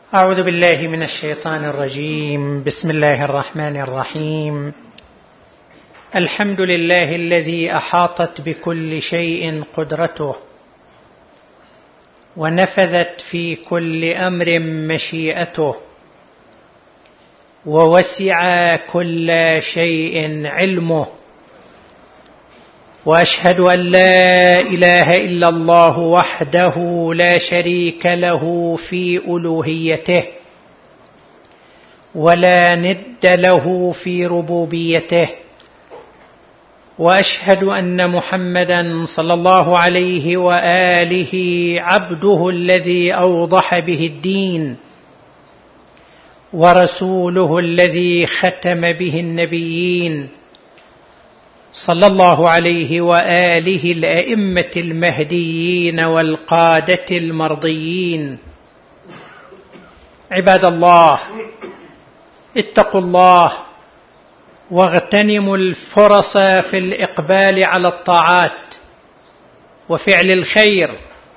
أعوذ بالله من الشيطان الرجيم. بسم الله الرحمن الرحيم. الحمد لله الذي أحاطت بكل شيء قدرته، ونفذت في كل أمر مشيئته، ووسع كل شيء علمه، وأشهد أن لا إله إلا الله وحده لا شريك له في ألوهيته، ولا ند له في ربوبيته، وأشهد أن محمدًا صلى الله عليه وآله عبده الذي أوضح به الدين، ورسوله الذي ختم به النبيين، صلى الله عليه وآله الأئمة المهديين والقادة المرضيين. عباد الله، اتقوا الله واغتنموا الفرص في الإقبال على الطاعات وفعل الخير،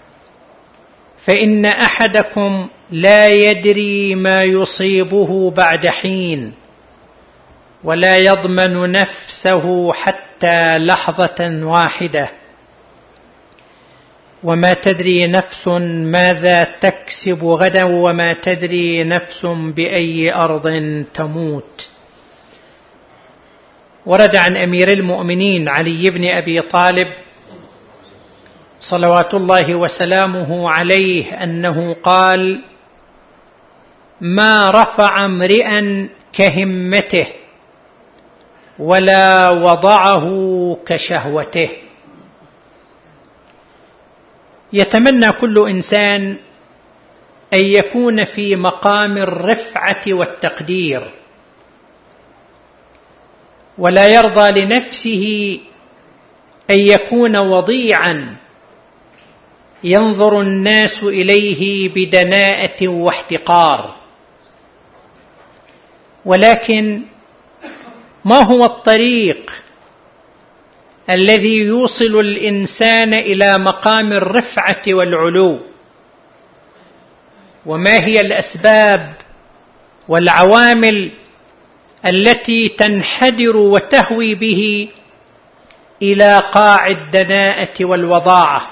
فإن أحدكم لا يدري ما يصيبه بعد حين، ولا يضمن نفسه حتى لحظة واحدة، وما تدري نفس ماذا تكسب غدا، وما تدري نفس بأي أرض تموت. ورد عن أمير المؤمنين علي بن أبي طالب صلوات الله وسلامه عليه أنه قال: ما رفع امرئا كهمته، ولا وضعه كشهوته. يتمنى كل إنسان أن يكون في مقام الرفعة والتقدير، ولا يرضى لنفسه أن يكون وضيعا ينظر الناس إليه بدناءة واحتقار. ولكن ما هو الطريق الذي يوصل الإنسان إلى مقام الرفعة والعلو؟ وما هي الأسباب والعوامل التي تنحدر وتهوي به إلى قاع الدناءة والوضاعة؟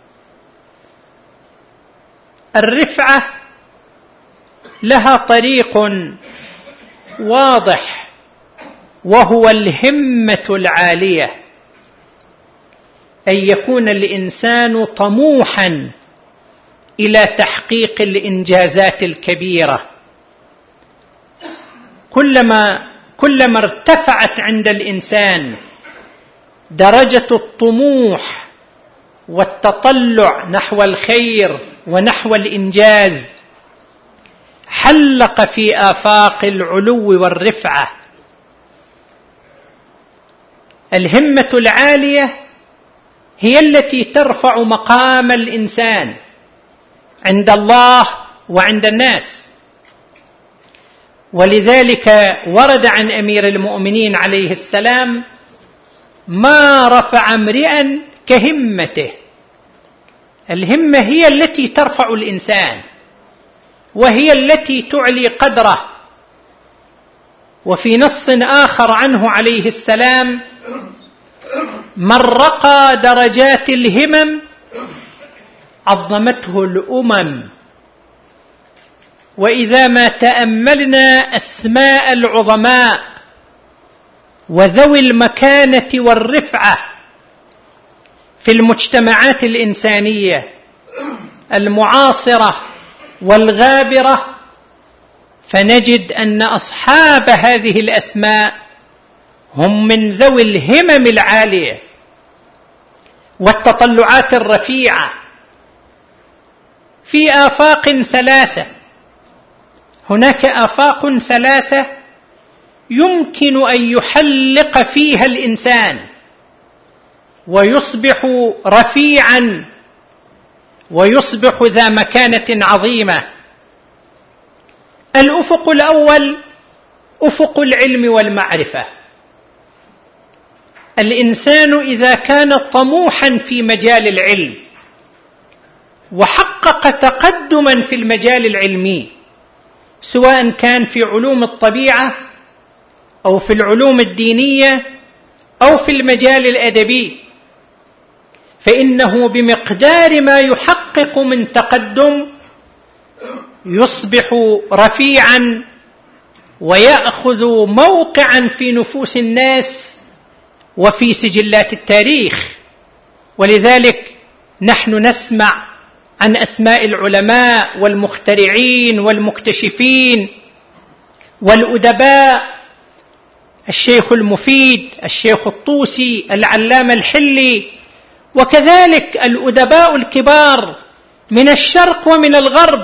الرفعة لها طريق واضح، وهو الهمة العالية، أن يكون الإنسان طموحا إلى تحقيق الإنجازات الكبيرة. كلما ارتفعت عند الإنسان درجة الطموح والتطلع نحو الخير ونحو الإنجاز، حلق في آفاق العلو والرفعة. الهمة العالية هي التي ترفع مقام الإنسان عند الله وعند الناس. ولذلك ورد عن أمير المؤمنين عليه السلام: ما رفع امرئا كهمته. الهمة هي التي ترفع الإنسان، وهي التي تعلي قدره. وفي نص آخر عنه عليه السلام: من رقى درجات الهمم عظمته الأمم. وإذا ما تأملنا أسماء العظماء وذوي المكانة والرفعة في المجتمعات الإنسانية المعاصرة والغابرة، فنجد أن أصحاب هذه الأسماء هم من ذوي الهمم العالية والتطلعات الرفيعة في آفاق ثلاثة. هناك آفاق ثلاثة يمكن أن يحلق فيها الإنسان ويصبح رفيعا ويصبح ذا مكانة عظيمة. الأفق الأول أفق العلم والمعرفة. الإنسان إذا كان طموحا في مجال العلم وحقق تقدما في المجال العلمي سواء كان في علوم الطبيعة أو في العلوم الدينية أو في المجال الأدبي، فإنه بمقدار ما يحقق من تقدم يصبح رفيعا ويأخذ موقعا في نفوس الناس وفي سجلات التاريخ. ولذلك نحن نسمع عن أسماء العلماء والمخترعين والمكتشفين والأدباء: الشيخ المفيد، الشيخ الطوسي، العلامة الحلي، وكذلك الأدباء الكبار من الشرق ومن الغرب.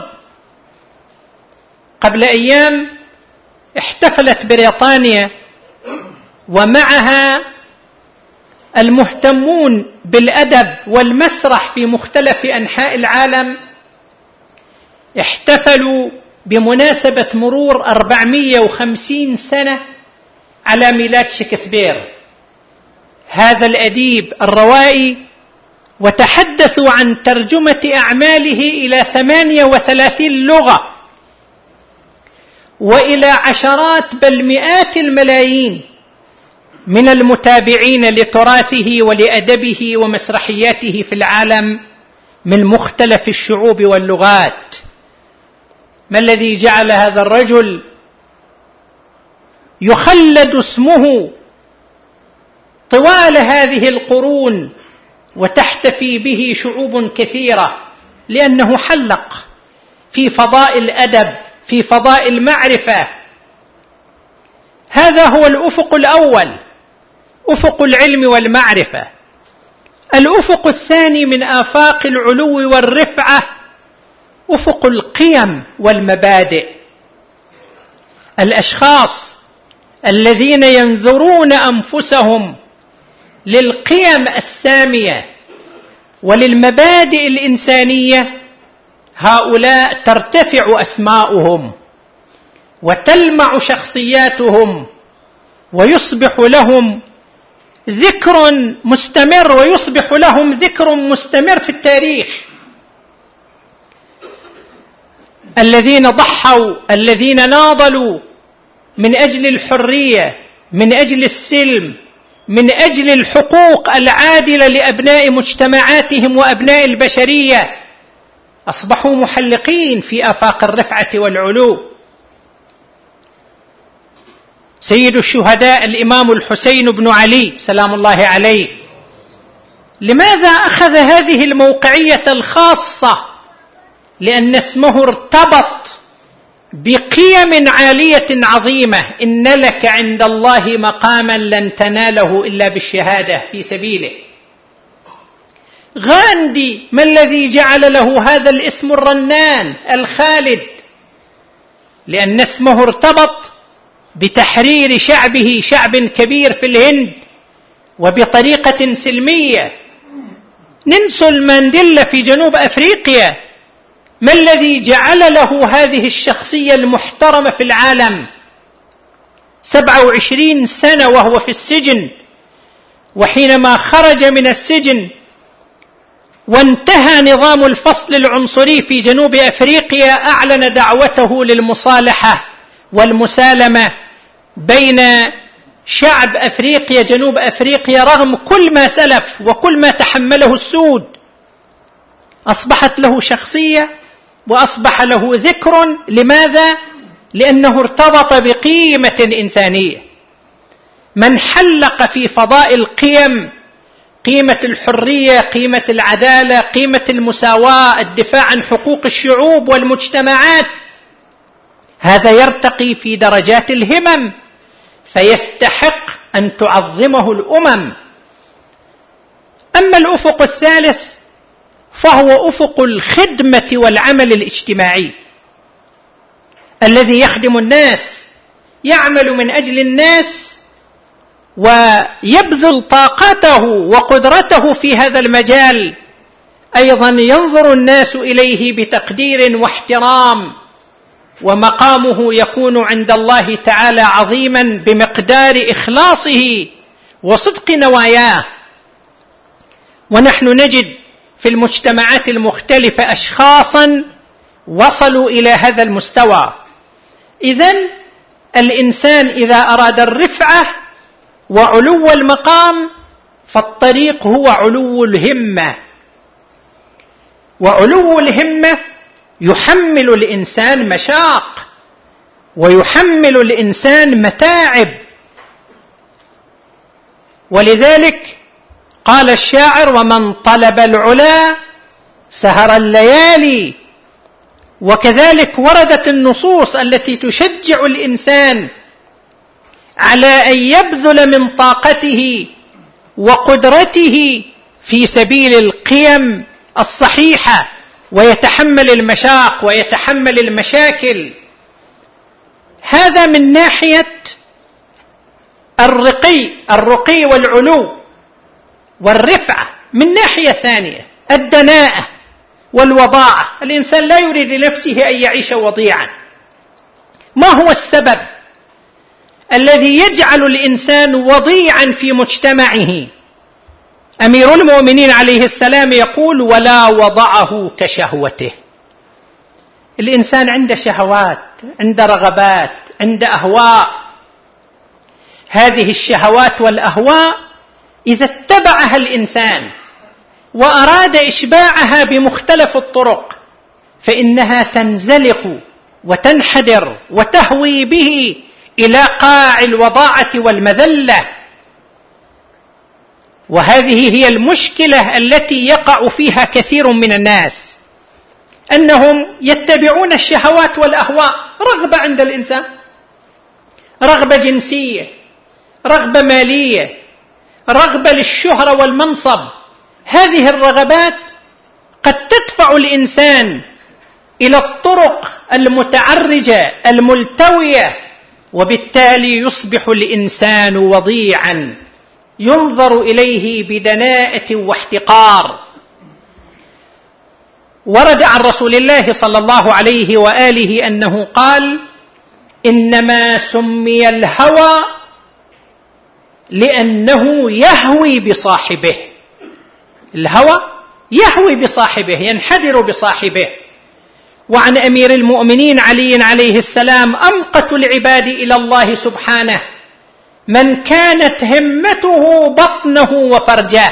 قبل أيام احتفلت بريطانيا ومعها المهتمون بالأدب والمسرح في مختلف أنحاء العالم، احتفلوا بمناسبة مرور 450 سنة على ميلاد شكسبير، هذا الأديب الروائي، وتحدثوا عن ترجمة أعماله إلى 38 لغة وإلى عشرات بل مئات الملايين من المتابعين لتراثه ولأدبه ومسرحياته في العالم من مختلف الشعوب واللغات. ما الذي جعل هذا الرجل يخلد اسمه طوال هذه القرون وتحتفي به شعوب كثيرة؟ لأنه حلق في فضاء الأدب، في فضاء المعرفة. هذا هو الأفق الأول، أفق العلم والمعرفة. الأفق الثاني من آفاق العلو والرفعة أفق القيم والمبادئ. الأشخاص الذين ينذرون أنفسهم للقيم السامية وللمبادئ الإنسانية، هؤلاء ترتفع أسماؤهم وتلمع شخصياتهم ويصبح لهم ذكر مستمر، ويصبح لهم ذكر مستمر في التاريخ. الذين ضحوا، الذين ناضلوا من أجل الحرية، من أجل السلم، من أجل الحقوق العادلة لأبناء مجتمعاتهم وأبناء البشرية، أصبحوا محلقين في آفاق الرفعة والعلو. سيد الشهداء الإمام الحسين بن علي سلام الله عليه، لماذا أخذ هذه الموقعية الخاصة؟ لأن اسمه ارتبط بقيم عالية عظيمة: إن لك عند الله مقاما لن تناله إلا بالشهادة في سبيله. غاندي، ما الذي جعل له هذا الاسم الرنان الخالد؟ لأن اسمه ارتبط بتحرير شعبه، شعب كبير في الهند، وبطريقة سلمية. نيلسون مانديلا في جنوب أفريقيا، ما الذي جعل له هذه الشخصية المحترمة في العالم؟ 27 سنة وهو في السجن، وحينما خرج من السجن وانتهى نظام الفصل العنصري في جنوب أفريقيا، أعلن دعوته للمصالحة والمسالمة بين شعب أفريقيا، جنوب أفريقيا، رغم كل ما سلف وكل ما تحمله السود. أصبحت له شخصية وأصبح له ذكر. لماذا؟ لأنه ارتبط بقيمة إنسانية. من حلق في فضاء القيم، قيمة الحرية، قيمة العدالة، قيمة المساواة، الدفاع عن حقوق الشعوب والمجتمعات، هذا يرتقي في درجات الهمم فيستحق أن تعظمه الأمم. أما الأفق الثالث فهو أفق الخدمة والعمل الاجتماعي، الذي يخدم الناس، يعمل من أجل الناس ويبذل طاقته وقدرته في هذا المجال. أيضا ينظر الناس إليه بتقدير واحترام، ومقامه يكون عند الله تعالى عظيما بمقدار إخلاصه وصدق نواياه. ونحن نجد في المجتمعات المختلفة أشخاصا وصلوا إلى هذا المستوى. إذن الإنسان إذا أراد الرفعة وعلو المقام فالطريق هو علو الهمة، وعلو الهمة يحمل الإنسان مشاق ويحمل الإنسان متاعب. ولذلك قال الشاعر: ومن طلب العلا سهر الليالي. وكذلك وردت النصوص التي تشجع الإنسان على أن يبذل من طاقته وقدرته في سبيل القيم الصحيحة ويتحمل المشاق ويتحمل المشاكل. هذا من ناحية الرقي والعلو والرفعة. من ناحية ثانية الدناءة والوضاعة. الإنسان لا يريد لنفسه أن يعيش وضيعا. ما هو السبب الذي يجعل الإنسان وضيعا في مجتمعه؟ أمير المؤمنين عليه السلام يقول: ولا وضعه كشهوته. الإنسان عنده شهوات، عنده رغبات، عنده أهواء. هذه الشهوات والأهواء إذا اتبعها الإنسان وأراد إشباعها بمختلف الطرق فإنها تنزلق وتنحدر وتهوي به إلى قاع الوضاعة والمذلة. وهذه هي المشكلة التي يقع فيها كثير من الناس، أنهم يتبعون الشهوات والأهواء. رغبة عند الإنسان، رغبة جنسية، رغبة مالية، رغبة للشهرة والمنصب. هذه الرغبات قد تدفع الإنسان إلى الطرق المتعرجة الملتوية، وبالتالي يصبح الإنسان وضيعا ينظر إليه بدناءة واحتقار. ورد عن رسول الله صلى الله عليه وآله أنه قال: إنما سمي الهوى لأنه يهوي بصاحبه. الهوى يهوي بصاحبه، ينحدر بصاحبه. وعن أمير المؤمنين علي عليه السلام: أمقت العباد إلى الله سبحانه من كانت همته بطنه وفرجه.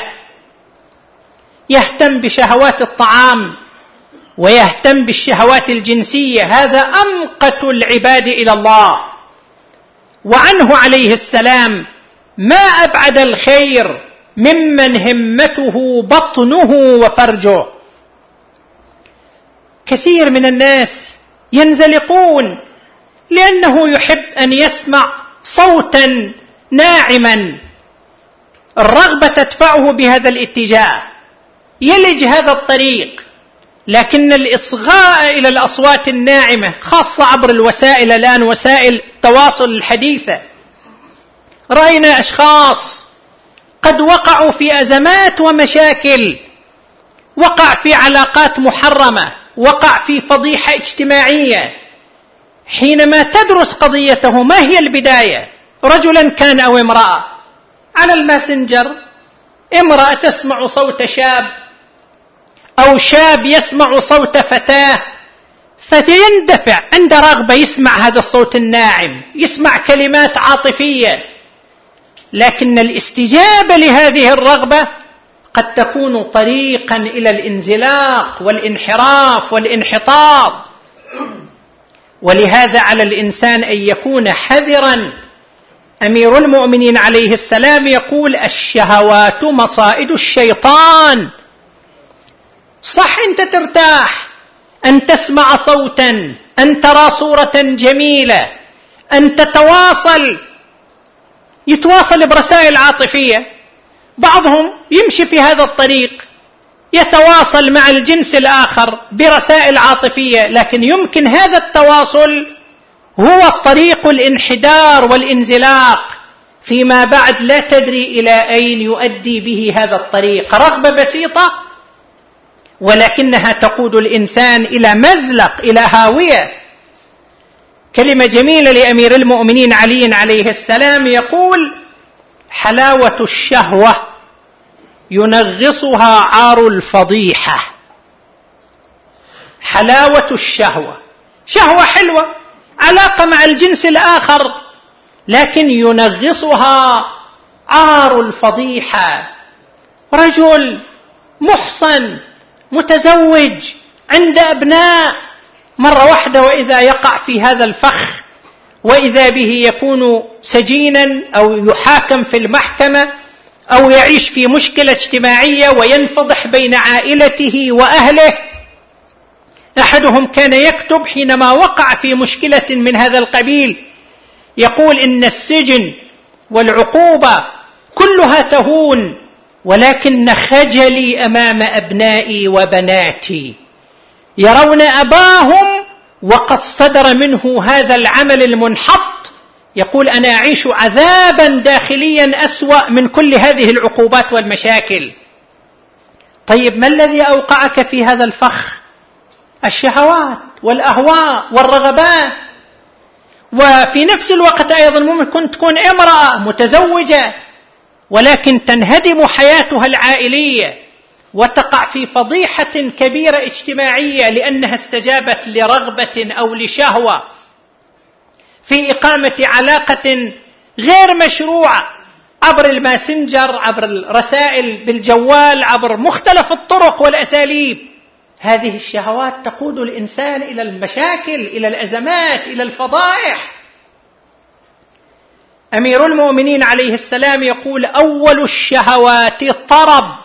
يهتم بشهوات الطعام ويهتم بالشهوات الجنسية، هذا أمقت العباد إلى الله. وعنه عليه السلام: ما أبعد الخير ممن همته بطنه وفرجه. كثير من الناس ينزلقون لأنه يحب أن يسمع صوتا ناعما، الرغبة تدفعه بهذا الاتجاه، يلج هذا الطريق. لكن الإصغاء إلى الأصوات الناعمة خاصة عبر الوسائل الآن، وسائل التواصل الحديثة، رأينا أشخاص قد وقعوا في أزمات ومشاكل، وقع في علاقات محرمة، وقع في فضيحة اجتماعية. حينما تدرس قضيته ما هي البداية؟ رجلا كان أو امرأة، على الماسنجر امرأة تسمع صوت شاب أو شاب يسمع صوت فتاة، فيندفع عند رغبة يسمع هذا الصوت الناعم، يسمع كلمات عاطفية. لكن الاستجابة لهذه الرغبة قد تكون طريقا إلى الانزلاق والانحراف والانحطاط. ولهذا على الإنسان أن يكون حذرا. أمير المؤمنين عليه السلام يقول: الشهوات مصائد الشيطان. صح أنت ترتاح أن تسمع صوتا، أن ترى صورة جميلة، أن يتواصل برسائل عاطفية. بعضهم يمشي في هذا الطريق يتواصل مع الجنس الآخر برسائل عاطفية، لكن يمكن هذا التواصل هو طريق الانحدار والانزلاق فيما بعد، لا تدري إلى أين يؤدي به هذا الطريق. رغبة بسيطة ولكنها تقود الإنسان إلى مزلق، إلى هاوية. كلمة جميلة لأمير المؤمنين علي عليه السلام يقول: حلاوة الشهوة ينغصها عار الفضيحة. حلاوة الشهوة، شهوة حلوة علاقة مع الجنس الآخر، لكن ينغصها عار الفضيحة. رجل محصن متزوج عنده أبناء، مرة واحدة وإذا يقع في هذا الفخ، وإذا به يكون سجينا أو يحاكم في المحكمة أو يعيش في مشكلة اجتماعية وينفضح بين عائلته وأهله. أحدهم كان يكتب حينما وقع في مشكلة من هذا القبيل، يقول إن السجن والعقوبة كلها تهون، ولكن خجلي أمام أبنائي وبناتي يرون أباهم وقد صدر منه هذا العمل المنحط. يقول أنا أعيش عذابا داخليا أسوأ من كل هذه العقوبات والمشاكل. طيب ما الذي أوقعك في هذا الفخ؟ الشهوات والأهواء والرغبات. وفي نفس الوقت أيضا ممكن تكون امرأة متزوجة ولكن تنهدم حياتها العائلية وتقع في فضيحة كبيرة اجتماعية لأنها استجابت لرغبة أو لشهوة في إقامة علاقة غير مشروعة عبر الماسنجر، عبر الرسائل بالجوال، عبر مختلف الطرق والأساليب. هذه الشهوات تقود الإنسان إلى المشاكل، إلى الأزمات، إلى الفضائح. أمير المؤمنين عليه السلام يقول أول الشهوات طرب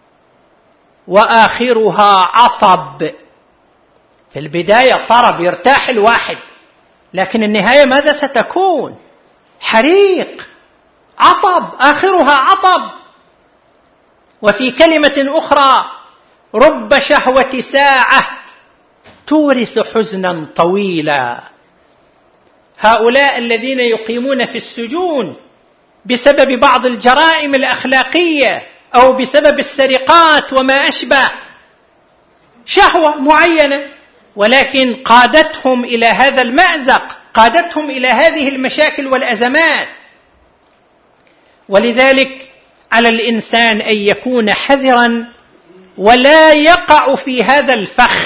وآخرها عطب. في البداية طرب يرتاح الواحد، لكن النهاية ماذا ستكون؟ حريق، عطب، آخرها عطب. وفي كلمة أخرى رب شهوة ساعة تورث حزنا طويلا. هؤلاء الذين يقيمون في السجون بسبب بعض الجرائم الأخلاقية أو بسبب السرقات وما أشبه، شهوة معينة ولكن قادتهم إلى هذا المأزق، قادتهم إلى هذه المشاكل والأزمات. ولذلك على الإنسان أن يكون حذرا ولا يقع في هذا الفخ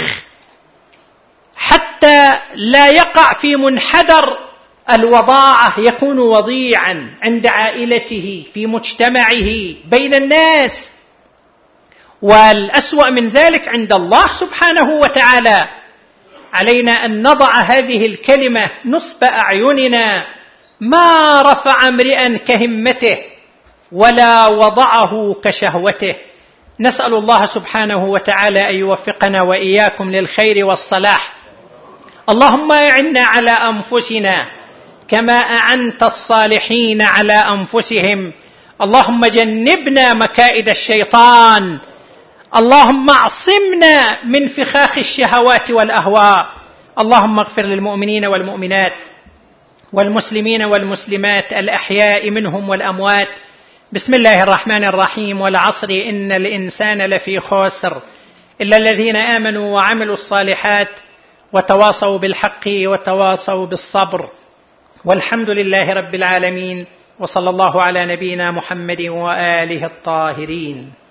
حتى لا يقع في منحدر الوضاعة، يكون وضيعا عند عائلته، في مجتمعه، بين الناس. والأسوأ من ذلك عند الله سبحانه وتعالى. علينا أن نضع هذه الكلمة نصب أعيننا: ما رفع امرئا كهمته ولا وضعه كشهوته. نسأل الله سبحانه وتعالى أن يوفقنا وإياكم للخير والصلاح. اللهم أعنا على أنفسنا كما أعنت الصالحين على أنفسهم. اللهم جنبنا مكائد الشيطان. اللهم اعصمنا من فخاخ الشهوات والأهواء. اللهم اغفر للمؤمنين والمؤمنات والمسلمين والمسلمات الأحياء منهم والأموات. بسم الله الرحمن الرحيم. والعصر إن الإنسان لفي خسر إلا الذين آمنوا وعملوا الصالحات وتواصوا بالحق وتواصوا بالصبر. والحمد لله رب العالمين، وصلى الله على نبينا محمد وآله الطاهرين.